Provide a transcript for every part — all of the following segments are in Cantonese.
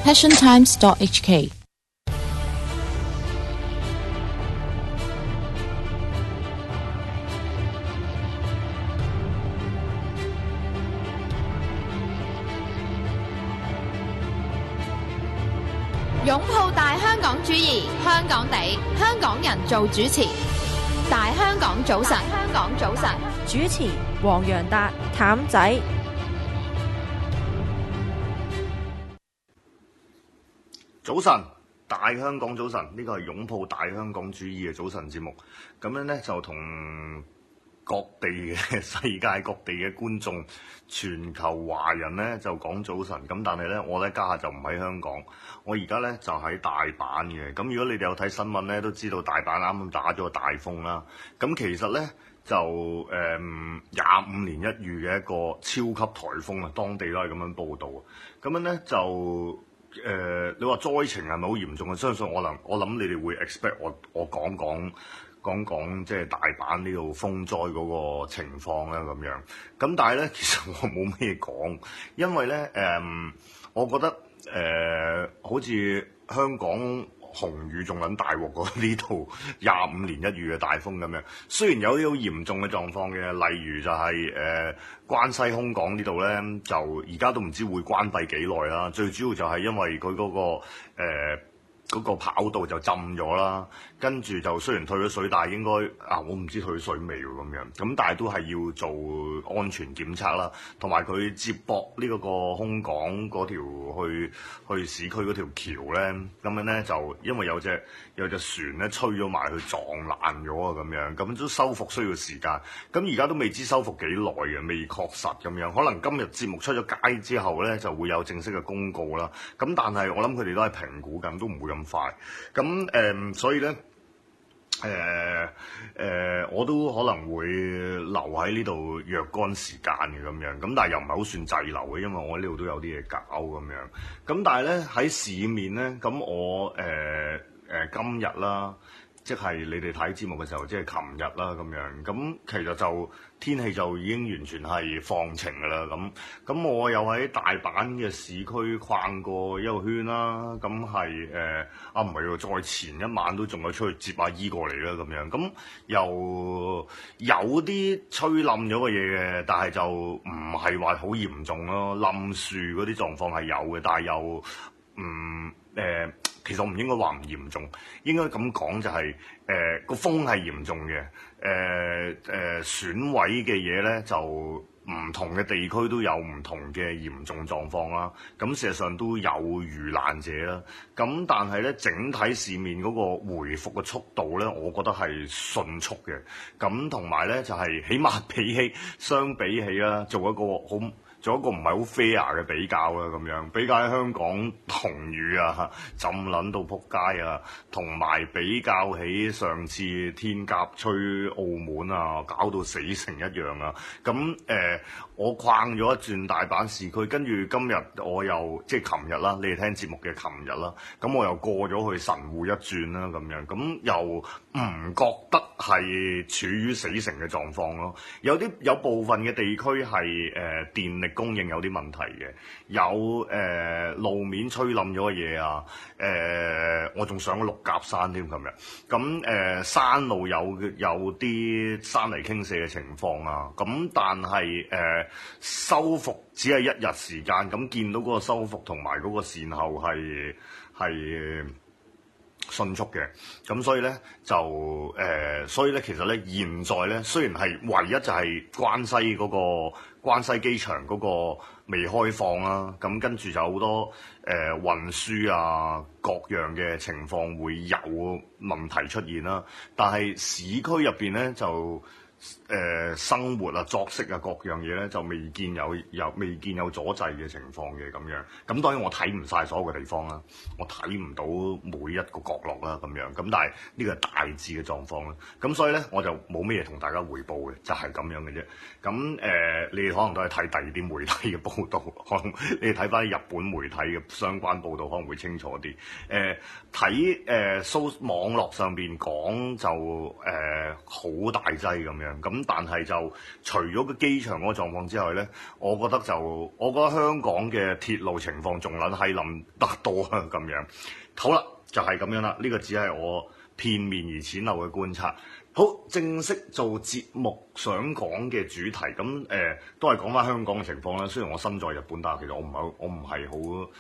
passiontimes.hk。 擁抱大香港主義，香港地，香港人做主持。大香港早晨，香港早晨， 主持黃洋達、譚仔。 早晨，大香港早晨，呢個係擁抱大香港主義嘅早晨節目。咁樣呢，就同各地嘅世界各地嘅觀眾、全球華人呢就講早晨。咁但係呢，我呢家下就唔喺香港，我而家呢就喺大阪嘅。咁如果你哋有睇新聞呢，都知道大阪啱啱打咗個大風啦。咁其實呢，就25年一遇嘅一個超級颱風啊，當地都係咁樣報導。咁樣呢，就你話災情係咪好嚴重啊？相信我諗你哋會 expect 我講即係大阪呢度風災嗰個情況啦咁樣。咁但係咧，其實我冇咩講，因為咧我覺得好似香港紅雨仲撚大鑊過呢度25年一遇嘅大風咁樣。雖然有啲好嚴重嘅狀況嘅，例如就係關西空港呢度咧，就而家都唔知會關閉幾耐啦。最主要就係因為佢嗰個跑道就浸咗啦，跟住就雖然退咗水，但係應該我唔知退咗水未喎咁樣。咁但係都係要做安全檢測啦，同埋佢接駁呢個空港嗰條去市區嗰條橋咧，咁樣咧就因為有隻船咧吹咗埋去撞爛咗啊咁樣，咁都修復需要時間。咁而家都未知修復幾耐嘅，未確實咁樣。可能今日節目出咗街之後咧，就會有正式嘅公告啦。咁但係我諗佢哋都係評估緊，都唔會咁快。咁所以咧我都可能會留喺呢度若干時間嘅咁樣。咁但係又唔係好算滯留嘅，因為我呢度都有啲嘢搞咁樣。咁但係咧喺市面咧，咁我今日啦，即係你哋睇節目嘅時候，即係琴日啦咁樣。咁其實就天氣就已經完全係放晴㗎啦。咁我又喺大阪嘅市區逛過一個圈啦。咁係唔係喎，再前一晚都仲有出去接阿姨過嚟啦咁樣。咁又有啲吹冧咗嘅嘢嘅，但係就唔係話好嚴重咯。冧樹嗰啲狀況係有嘅，但係又其實我唔應該話唔嚴重，應該咁講就係個風係嚴重嘅，損毀嘅嘢咧就唔同嘅地區都有唔同嘅嚴重狀況啦。咁事實上都有遇難者啦。咁但係咧整體市面嗰個回復嘅速度咧，我覺得係迅速嘅。咁同埋咧就係起碼相比起啦，做一個唔係好 fair 嘅比較啦，咁樣比較喺香港同雨啊，浸撚到撲街啊，同埋比較起上次天鴿吹澳門啊，搞到死成一樣啊。咁我逛咗一轉大阪市區，跟住今日我又即係琴日啦，你哋聽節目嘅琴日啦，咁我又過咗去神戶一轉啦，咁樣咁又唔覺得係處於死城嘅狀況咯。有部分嘅地區係電力供應有啲問題嘅，有路面吹冧咗嘅嘢啊，我仲上咗六甲山添，琴日咁山路有啲山泥傾瀉嘅情況啊，咁但係修復只係一日時間，咁見到嗰個修復同埋嗰個善後係迅速嘅。咁所以咧就其實咧現在咧雖然係唯一就係關西機場嗰個未開放啦，咁跟住就好多運輸啊各樣嘅情況會有問題出現啦。但係市區入邊咧就生活啊作息啊各樣嘢咧就未見有阻滯嘅情況嘅咁樣。咁當然我睇唔晒所有嘅地方啦，我睇唔到每一個角落啦咁樣。咁但係呢個係大致嘅狀況啦。咁所以咧我就冇咩嘢同大家匯報嘅，就係咁樣嘅啫。咁你哋可能都係睇第二啲媒體嘅報導，可能你哋睇翻日本媒體嘅相關報導可能會清楚啲。睇網絡上邊講就好大劑咁樣。 樣。咁但係就除咗個機場嗰個狀況之外咧，我覺得香港嘅鐵路情況仲撚係冧得多啊咁樣。好啦，就係咁樣啦。呢個只係我片面而淺陋嘅觀察。好，正式做節目想講嘅主題，咁都係講翻香港嘅情況啦。雖然我身在日本，但係其實我唔係好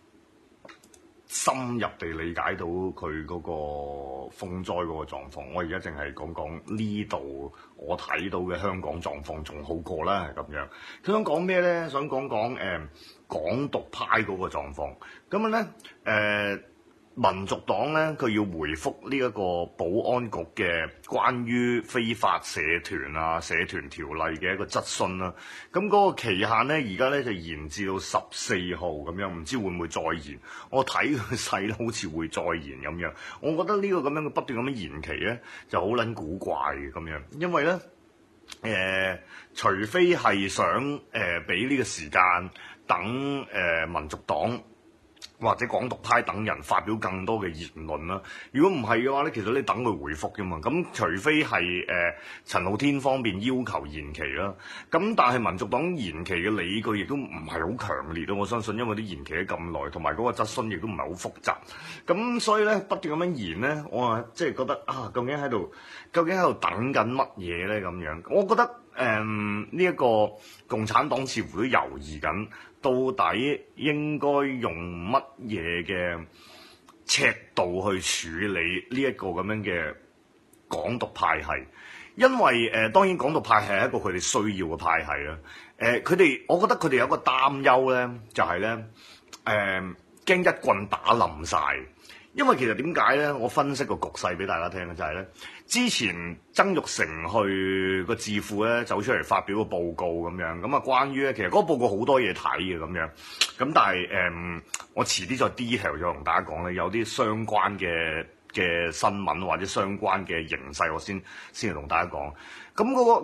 深入地理解到佢嗰個風災嗰個狀況。我而家淨係講呢度我睇到嘅香港狀況仲好過啦咁樣。佢想講咩咧？想講港獨派嗰個狀況。咁樣咧民族黨咧，佢要回覆呢一個保安局嘅關於非法社團啊、社團條例嘅一個質詢啦。咁嗰個期限咧，而家咧就延至到14號咁樣，唔知會唔會再延？我睇佢勢咧，好似會再延咁樣。我覺得呢個咁樣嘅不斷咁樣延期咧，就好撚古怪嘅咁樣，因為咧除非係想俾呢個時間等民族黨或者港獨派等人發表更多嘅言論啦。如果唔係嘅話咧，其實你等佢回覆嘅嘛。咁除非係陳浩天方面要求延期啦。咁但係民族黨延期嘅理據亦都唔係好強烈咯。我相信因為啲延期咗咁耐，同埋嗰個質詢亦都唔係好複雜。咁所以咧不斷咁樣延咧，我即係覺得啊，究竟喺度等緊乜嘢咧咁樣？我覺得呢一個共產黨似乎都猶豫緊。到底應該用乜嘢嘅尺度去處理呢一個咁樣嘅港獨派系？因為當然港獨派系係一個佢哋需要嘅派系啦。我覺得佢哋有一個擔憂咧，就係咧驚一棍打冧晒。因為其實點解咧？我分析個局勢俾大家聽嘅就係咧，之前曾鈺成去個智庫咧走出嚟發表個報告咁樣，咁啊關於咧其實嗰個報告好多嘢睇嘅咁樣，咁但係我遲啲再 detail 再同大家講咧，有啲相關嘅新聞或者相關嘅形勢，我先嚟同大家講。咁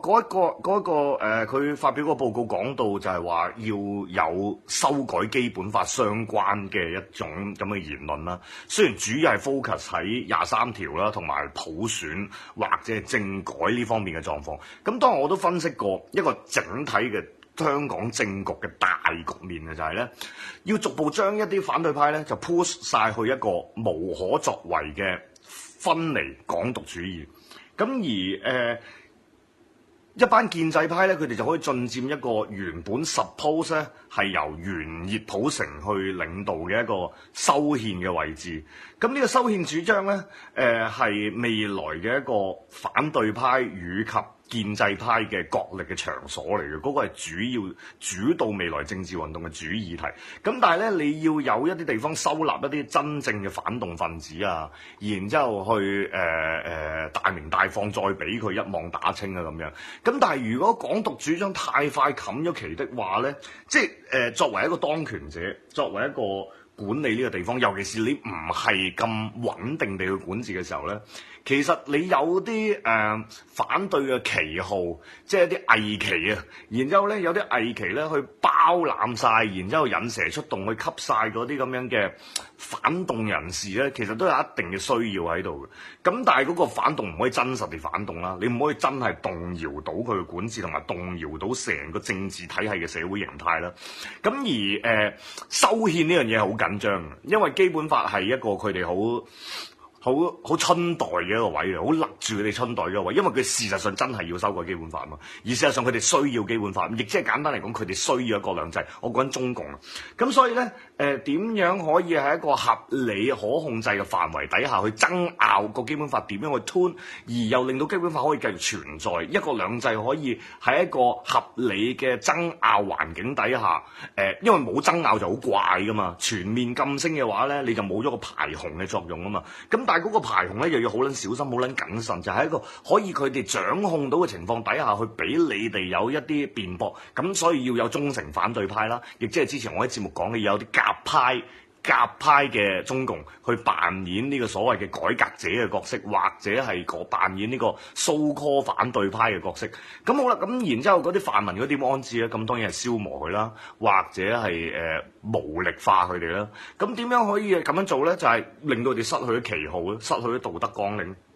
佢發表個報告講到就係話要有修改基本法相關嘅一種咁嘅言論啦。雖然主要係 focus 喺23條啦，同埋普選或者係政改呢方面嘅狀況。咁當然我都分析過一個整體嘅香港政局嘅大局面嘅就係咧，要逐步將一啲反對派咧就 push 晒去一個無可作為嘅分離港獨主義。咁而一班建制派咧，佢哋就可以進佔一個原本 suppose 咧係由袁熱普成去領導嘅一個修憲嘅位置。咁呢個修憲主張咧，係未來嘅一個反對派與及建制派嘅角力嘅場所嚟嘅，嗰個係主導未來政治運動嘅主議題。咁但係咧，你要有一啲地方收納一啲真正嘅反動分子啊，然之後去大鳴大放，再俾佢一網打清啊咁樣。咁但係如果港獨主張太快冚咗旗的話咧，即係作為一個當權者，作為一個管理呢個地方，尤其是你唔係咁穩定地去管治嘅時候咧，其實你有啲反對嘅旗號，即係一啲偽旗啊，然之後咧有啲偽旗咧去包攬晒，然之後引蛇出洞去吸晒嗰啲咁樣嘅反動人士咧，其實都有一定嘅需要喺度嘅。咁但係嗰個反動唔可以真實地反動啦，你唔可以真係動搖到佢嘅管治同埋動搖到成個政治體系嘅社會形態啦。咁而修憲呢樣嘢係好緊張嘅，因為基本法係一個佢哋好春代嘅一個位，好勒住佢哋春代嘅一個位，因為佢事實上真係要修改基本法嘛，而事實上佢哋需要基本法，亦即係簡單嚟講，佢哋需要一國兩制。我講緊中共啊，咁所以咧點樣可以喺一個合理可控制嘅範圍底下去爭拗個基本法點樣去 tune，而又令到基本法可以繼續存在，一國兩制可以喺一個合理嘅爭拗環境底下，因為冇爭拗就好怪噶嘛，全面禁聲嘅話咧，你就冇咗個排洪嘅作用啊嘛，咁但係嗰個排洪咧又要好撚小心，好撚謹慎，就係一個可以佢哋掌控到嘅情況底下去俾你哋有一啲辯駁，咁所以要有忠誠反對派啦，亦即係之前我喺節目講嘅有啲夾派嘅中共去扮演呢個所謂嘅改革者嘅角色，或者係扮演呢個 so call 反對派嘅角色。咁好啦，咁然之後嗰啲泛民嗰啲點安置咧？咁當然係消磨佢啦，或者係無力化佢哋啦。咁點樣可以咁樣做咧？就係令到佢哋失去咗旗號，失去咗道德綱領。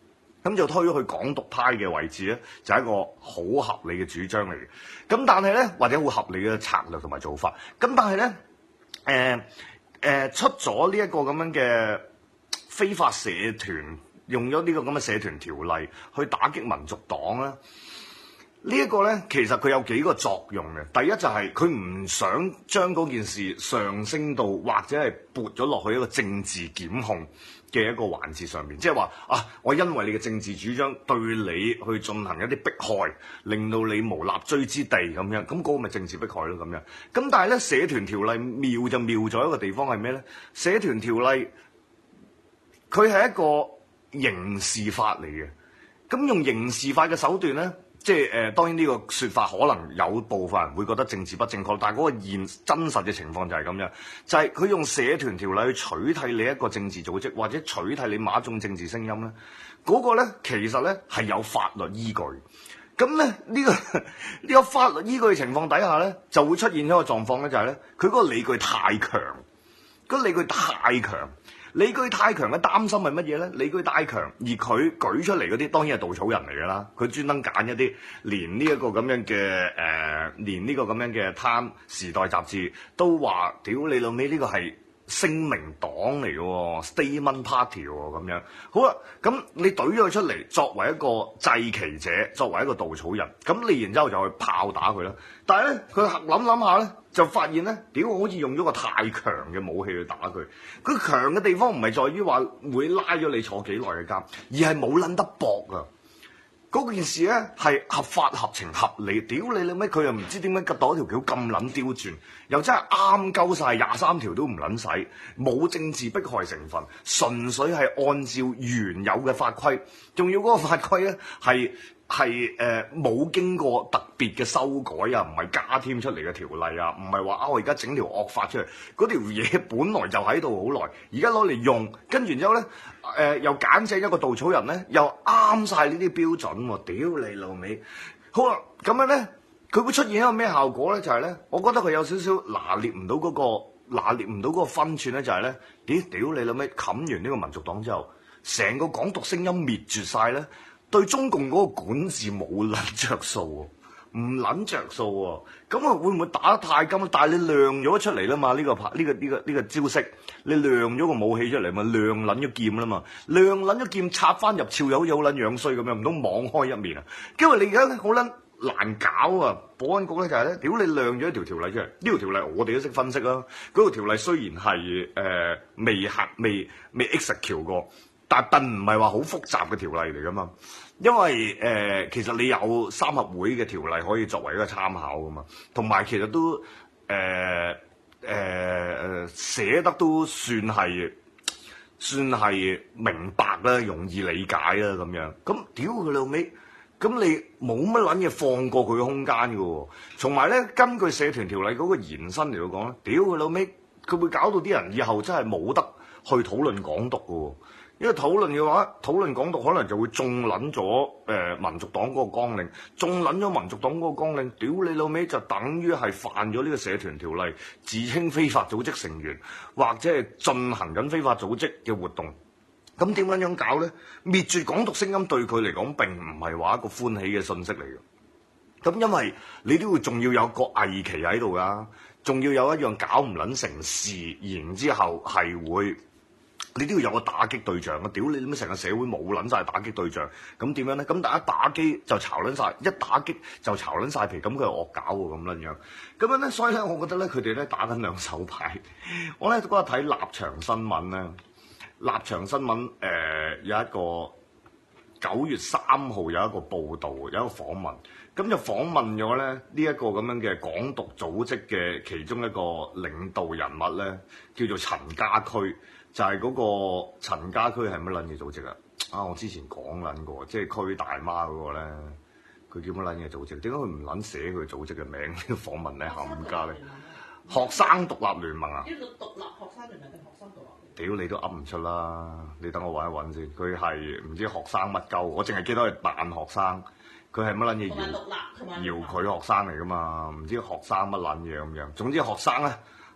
咁就推咗去港獨派嘅位置咧，就係一個好合理嘅主張嚟嘅。咁但係咧，或者好合理嘅策略同埋做法。咁但係咧，出咗呢一個咁樣嘅非法社團，用咗呢個咁嘅社團條例去打擊民族黨咧。呢一個咧，其實佢有幾個作用嘅。第一就係佢唔想將嗰件事上升到或者係撥咗落去一個政治檢控嘅一個環節上面，即係話啊，我因為你嘅政治主張對你去進行一啲迫害，令到你無立錐之地咁樣，咁嗰個咪政治迫害咯咁樣。咁但係咧，社團條例妙就妙咗一個地方係咩咧？社團條例佢係一個刑事法嚟嘅，咁用刑事法嘅手段咧。即係當然呢個説法可能有部分人會覺得政治不正確，但係嗰個真實嘅情況就係咁樣，就係佢用社團條例去取替你一個政治組織，或者取替你某一種政治聲音咧，嗰個咧其實咧係有法律依據。咁咧呢個法律依據嘅情況底下咧，就會出現一個狀況咧，就係咧佢嗰個理據太強，嗰個理據太強。理據太強嘅擔心係乜嘢咧？理據太強，而佢舉出嚟嗰啲當然係稻草人嚟㗎啦。佢專登揀一啲連呢一個咁樣嘅連呢個咁樣嘅《Time》時代雜誌都話：屌你老味，呢個係聲明黨嚟嘅喎 ，Statement Party 喎咁樣。好啦，咁你懟咗佢出嚟作為一個祭旗者，作為一個稻草人，咁你然之後就去炮打佢啦。但係咧，佢諗下咧，就發現咧，屌好似用咗個太強嘅武器去打佢。佢強嘅地方唔係在於話會拉咗你坐幾耐嘅監，而係冇撚得搏啊！嗰件事咧係合法合情合理，屌你老味，佢又唔知點解夾到一條橋咁撚刁鑽，又真係啱鳩晒23條都唔撚使，冇政治迫害成分，純粹係按照原有嘅法規，仲要嗰個法規咧係冇經過特別嘅修改啊，唔係加添出嚟嘅條例啊，唔係話我而家整條惡法出嚟，嗰條嘢本來就喺度好耐，而家攞嚟用，跟住之後咧又揀正一個稻草人咧，又啱晒呢啲標準喎，屌你老味！好啦，咁樣咧，佢會出現一個咩效果咧？就係咧，我覺得佢有少少拿捏唔到嗰個分寸咧，就係咧，屌你老味！冚完呢個民族黨之後，成個港獨聲音滅絕晒咧。對中共嗰個管治冇撚着數喎，唔撚着數喎，咁啊會唔會打得太緊？但係你亮咗出嚟啦嘛，呢個招式，你亮咗個武器出嚟嘛，亮撚咗劍啦嘛，亮撚咗劍插翻入鞘又好似好撚樣衰咁樣，唔通網開一面啊？因為你而家好撚難搞啊！保安局咧就係咧，屌你亮咗一條條例出嚟，呢條條例我哋都識分析啦。嗰條條例雖然係未 execute 過。但並唔係話好複雜嘅條例嚟㗎嘛，因為其實你有三合會嘅條例可以作為一個參考㗎嘛，同埋其實都寫得都算係明白啦，容易理解啦咁樣。咁屌佢老味，咁你冇乜撚嘢放過佢嘅空間㗎喎。同埋咧，根據社團條例嗰個延伸嚟講咧，屌佢老味，佢會搞到啲人以後真係冇得去討論港獨㗎喎。因為討論嘅話，討論港獨可能就會中撚咗民族黨嗰個綱領，中撚咗民族黨嗰個綱領，屌你老味就等於係犯咗呢個社團條例，自稱非法組織成員，或者係進行緊非法組織嘅活動。咁點樣搞咧？滅絕港獨聲音對佢嚟講並唔係話一個歡喜嘅訊息嚟嘅。咁因為你都會仲要有個偽旗喺度㗎，仲要有一樣搞唔撚成事，然之後係會。你都要有個打擊對象啊！屌你點解成個社會冇撚晒打擊對象？咁點樣咧？咁大家打機就巢撚晒，一打擊就巢撚晒皮，咁佢又惡搞喎咁撚樣。咁樣咧，所以咧，我覺得咧，佢哋咧打緊兩手牌。我咧嗰日睇立場新聞咧，立場新聞有一個9月3號有一個報導，有一個訪問，咁就訪問咗咧呢一個咁樣嘅港獨組織嘅其中一個領導人物咧，叫做陳家駒。就係嗰個陳家駒係乜撚嘢組織啊？我之前講撚過，即係區大媽嗰個咧，佢叫乜撚嘢組織？點解佢唔撚寫佢組織嘅名？呢個訪問咧冚家咧，學生獨立聯盟啊！ 呢個獨立學生聯盟定學生獨立？ 屌你都噏唔出啦！你等我揾一揾先。佢係唔知學生乜鳩？我淨係記得係扮學生。佢係乜撚嘢搖佢學生嚟噶嘛？唔知學生乜撚嘢咁樣。總之學生咧。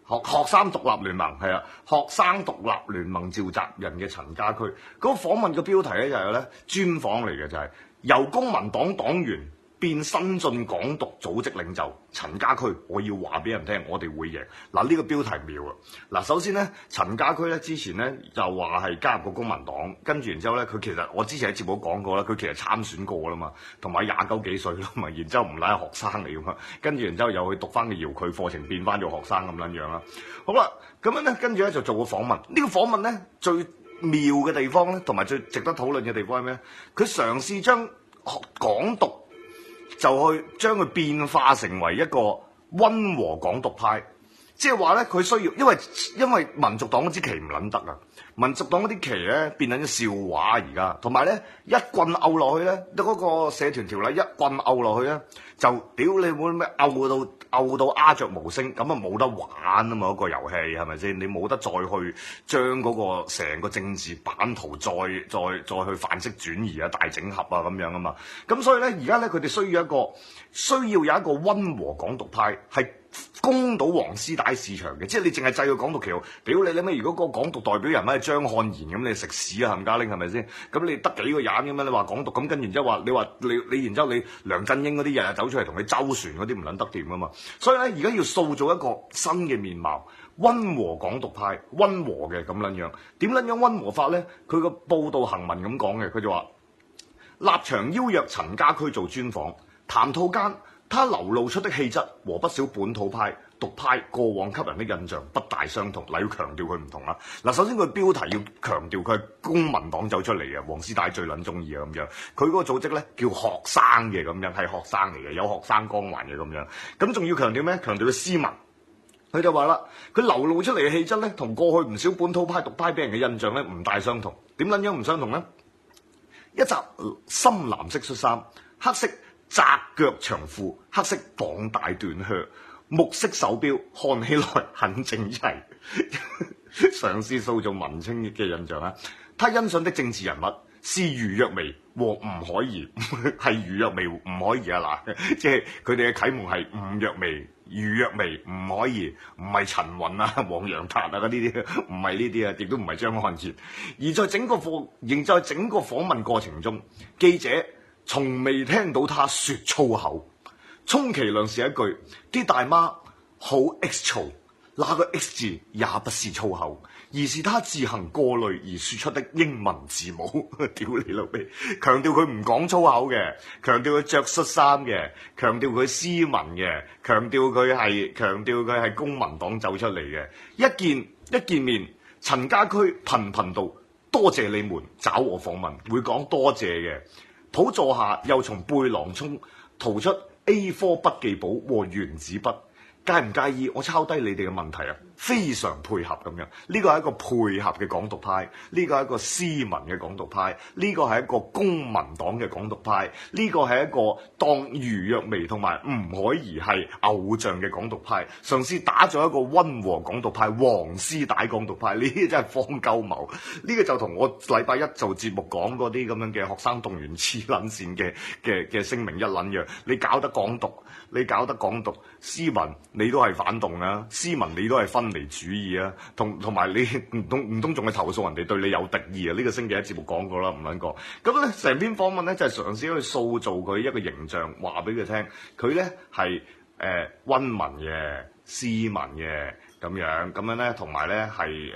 學生獨立聯盟係啊，學生獨立聯盟召集人嘅陳家駒，嗰個訪問嘅標題咧就係咧專訪嚟嘅，就係由公民黨黨員變新進港獨組織領袖陳家駒，我要話俾人聽，我哋會贏。嗱，呢個標題妙啊！嗱，首先咧，陳家駒咧之前咧就話係加入過公民黨，跟住然之後咧，佢其實我之前喺節目講過啦，佢其實參選過啦嘛，同埋29幾歲啦嘛，然之後唔係學生嚟㗎嘛，跟住然之後又去讀翻個遙距課程，變翻做學生咁撚樣啦。好啦，咁樣咧，跟住咧就做個訪問。呢個訪問咧最妙嘅地方咧，同埋最值得討論嘅地方係咩？佢嘗試將港獨就去將佢變化成為一個溫和港獨派，即係話咧佢需要，因為民族黨嗰支旗唔撚得啊，民族黨嗰啲旗咧變緊笑話而家，同埋咧一棍毆落去咧，嗰個社團條例一棍毆落去咧，就屌你冇咩毆到鴉雀無聲，咁啊冇得玩啊嘛，嗰個遊戲係咪先？你冇得再去將嗰個成個政治版圖再去範式轉移啊、大整合啊咁樣啊嘛，咁所以咧而家咧佢哋需要有一個溫和港獨派係攻到黃絲帶市場嘅，即係你淨係制個港獨旗號，屌你咩？如果個港獨代表人物係張漢賢咁，你食屎啊冚家拎係咪先？咁你得幾個人咁樣？你話港獨咁，跟住然之後話你然之後你梁振英嗰啲日日走出嚟同你周旋嗰啲唔撚得掂啊嘛！所以咧而家要塑造一個新嘅面貌，溫和港獨派，溫和嘅咁撚樣。點撚樣溫和法咧？佢個報道行文咁講嘅，佢就話立場邀約陳家駒做專訪，談吐間，他流露出的氣質和不少本土派、獨派過往給人的印象不大相同。嗱，要強調佢唔同啦。嗱，首先佢標題要強調佢係公民黨走出嚟嘅，黃絲帶最撚中意啊咁樣。佢嗰個組織咧叫學生嘅咁樣，係學生嚟嘅，有學生光環嘅咁樣。咁仲要強調咩？強調佢斯文。佢就話啦，佢流露出嚟嘅氣質咧，同過去唔少本土派、獨派俾人嘅印象咧唔大相同。點撚樣唔相同咧？一襲深藍色恤衫，黑色窄腳長褲，黑色綁帶短靴，木色手錶，看起來很整齊，嘗試塑造文青嘅印象啊！他欣賞的政治人物是余若薇和吳靄儀，係余若薇、吳靄儀啊嗱，即係佢哋嘅啟蒙係吳若薇、余若薇、吳靄儀，唔係陳雲啊、黃洋達啊嗰啲，唔係呢啲啊，亦都唔係張漢傑。而在整個訪問過程中，記者從未聽到他說粗口，充其量是一句啲大媽好 X 嘈，那個 X 字也不是粗口，而是他自行過濾而說出的英文字母。屌你老味，強調佢唔講粗口嘅，強調佢着恤衫嘅，強調佢斯文嘅，強調佢係公民黨走出嚟嘅。一見面，陳家駒頻頻道多謝你們找我訪問，會講多謝嘅。甫坐下，又從背囊中掏出 A4 筆記簿和原子筆，介唔介意我抄低你哋嘅問題啊？非常配合咁樣，呢個係一個配合嘅港獨派，呢個係一個斯文嘅港獨派，呢個係一個公民黨嘅港獨派，呢個係一個當余若薇同埋吳靄儀係偶像嘅港獨派，嘗試打造一個溫和港獨派、黃絲帶港獨派，呢啲真係荒鳩謀。呢個就同我禮拜一做節目講嗰啲咁樣嘅學生動員黐撚線嘅聲明一撚樣。你搞得港獨，斯文你都係反動啊，斯文你都係分離主義啊，同埋你唔通仲係投訴人哋對你有敵意啊？呢個星期一節目講過啦，唔撚過。咁咧成篇訪問咧就係嘗試去塑造佢一個形象，話俾佢聽，佢咧係溫文嘅、斯文嘅咁樣咧，同埋咧係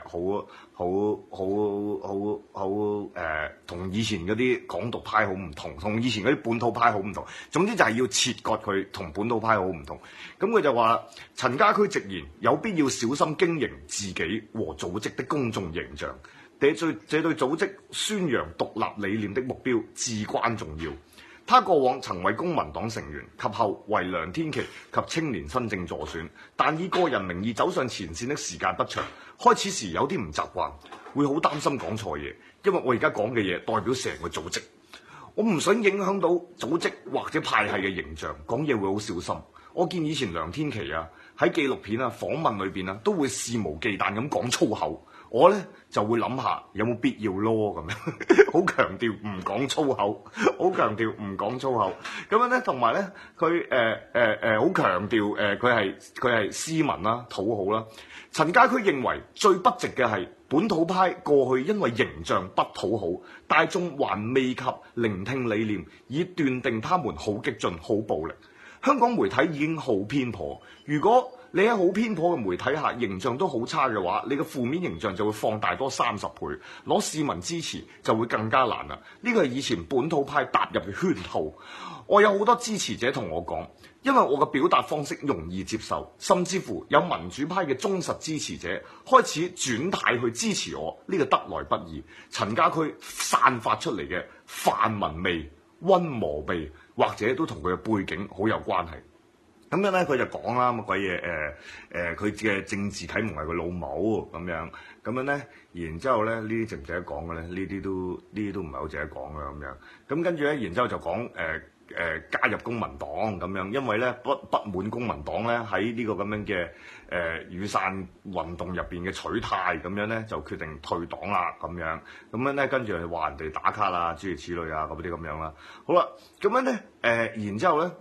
同以前嗰啲港獨派好唔同，同以前嗰啲本土派好唔同。總之就係要切割佢同本土派好唔同。咁佢就話陳家駒直言有必要小心經營自己和組織的公眾形象，這對組織宣揚獨立理念的目標至關重要。他過往曾為公民黨成員，及後為梁天琦及青年新政助選，但以個人名義走上前線的時間不長。開始時有啲唔習慣，會好擔心講錯嘢，因為我而家講嘅嘢代表成個組織，我唔想影響到組織或者派系嘅形象，講嘢會好小心。我見以前梁天琦啊喺紀錄片啊訪問裏邊啊都會肆無忌憚咁講粗口， 我咧就會諗下有冇必要咯咁樣，好強調唔講粗口，好強調唔講粗口。咁樣咧，同埋咧，佢好強調佢係斯文啦、討好啦。陳家駒認為最不值嘅係本土派過去因為形象不討好，大眾還未及聆聽理念，以斷定他們好激進、好暴力。香港媒體已經好偏頗，如果你喺好偏頗嘅媒體下形象都好差嘅話，你嘅負面形象就會放大多30倍，攞市民支持就會更加難啦。呢個係以前本土派踏入嘅圈套。我有好多支持者同我講，因為我嘅表達方式容易接受，甚至乎有民主派嘅忠實支持者開始轉態去支持我，呢個得來不易。陳家駒散發出嚟嘅泛民味、溫和味，或者都同佢嘅背景好有關係。咁樣咧，佢就講啦，乜鬼嘢佢嘅政治啟蒙係個老母咁樣，咁樣咧，然之後咧，呢啲值唔值得講嘅咧？呢啲都唔係好值得講嘅咁樣。咁跟住咧，然之後就講加入公民黨咁樣，因為咧不滿公民黨咧喺呢個咁樣嘅雨傘運動入邊嘅取態，咁樣咧就決定退黨啦咁樣。咁樣咧，跟住就話人哋打卡啊，諸如此類啊，嗰啲咁樣啦。好啦，咁樣咧然之後咧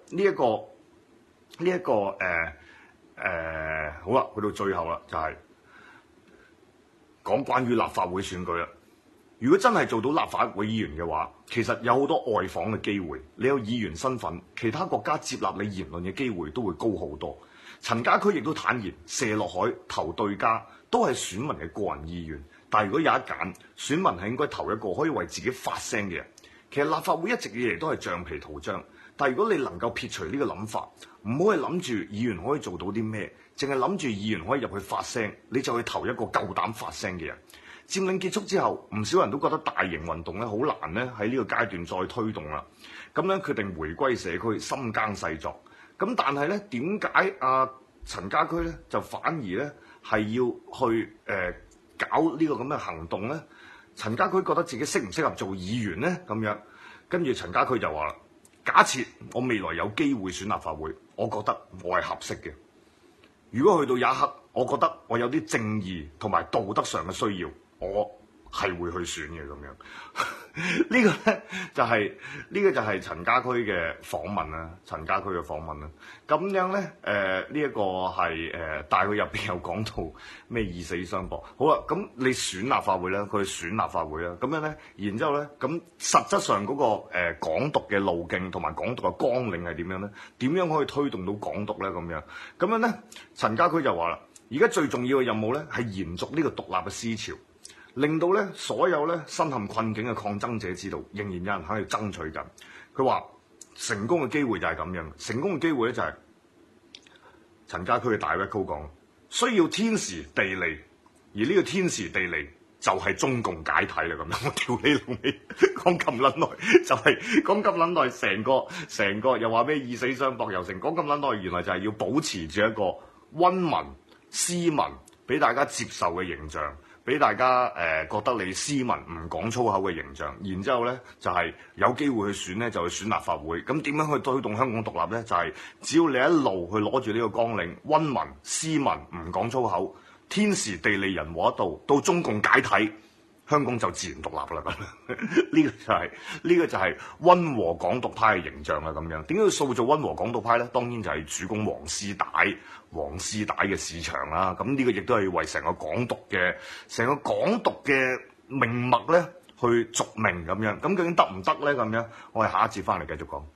好啦，去到最後啦，就係講關於立法會選舉啦。如果真係做到立法會議員嘅話，其實有好多外訪嘅機會。你有議員身份，其他國家接納你言論嘅機會都會高好多。陳家駒亦都坦言，射落海投對家都係選民嘅個人意願。但係如果有一揀，選民係應該投一個可以為自己發聲嘅人。其實立法會一直以嚟都係橡皮圖章。但如果你能夠撇除呢個諗法，唔好去諗住議員可以做到啲咩，淨係諗住議員可以入去發聲，你就去投一個夠膽發聲嘅人。佔領結束之後，唔少人都覺得大型運動咧好難咧喺呢個階段再推動啦。咁咧決定回歸社區，深耕細作。咁但係咧點解陳家駒咧就反而咧係要去搞呢個咁嘅行動咧？陳家駒覺得自己適唔適合做議員咧？咁樣跟住陳家駒就話啦。假設我未來有機會選立法會，我覺得我係合適嘅。如果去到有一刻，我覺得我有啲正義同埋道德上嘅需要，我係會去選嘅咁樣。呢個咧就係陳家駒嘅訪問啦，陳家駒嘅訪問啦。咁樣咧呢一個係但係佢入邊有講到咩以死相搏。好啦，咁你選立法會咧，佢選立法會啦。咁樣咧，然之後咧，咁實質上嗰個港獨嘅路徑同埋港獨嘅綱領係點樣咧？點樣可以推動到港獨咧？咁樣咧，陳家駒就話啦，而家最重要嘅任務咧係延續呢個獨立嘅思潮。令到咧所有咧身陷困境嘅抗爭者知道，仍然有人喺度爭取緊。佢話成功嘅機會就係咁樣，成功嘅機會咧就係陳家駒嘅大 record 講，需要天時地利，而呢個天時地利就係中共解體啦咁樣。我屌你老味，講咁撚耐，就係講咁撚耐，成個又話咩以死相搏，又成講咁撚耐，原來就係要保持住一個溫文斯文，俾大家接受嘅形象。俾大家覺得你斯文唔講粗口嘅形象，然之後咧就係有機會去選咧，就去選立法會。咁點樣去推動香港獨立咧？就係只要你一路去攞住呢個綱領，溫文斯文唔講粗口，天時地利人和一道，到中共解體，香港就自然獨立啦咁。呢個就係溫和港獨派嘅形象啦咁樣。點解要塑造溫和港獨派咧？當然就係主攻黃絲帶嘅市場啦。咁呢個亦都係為成個港獨嘅命脈咧去續命咁樣。咁究竟得唔得咧？咁樣我哋下一節翻嚟繼續講。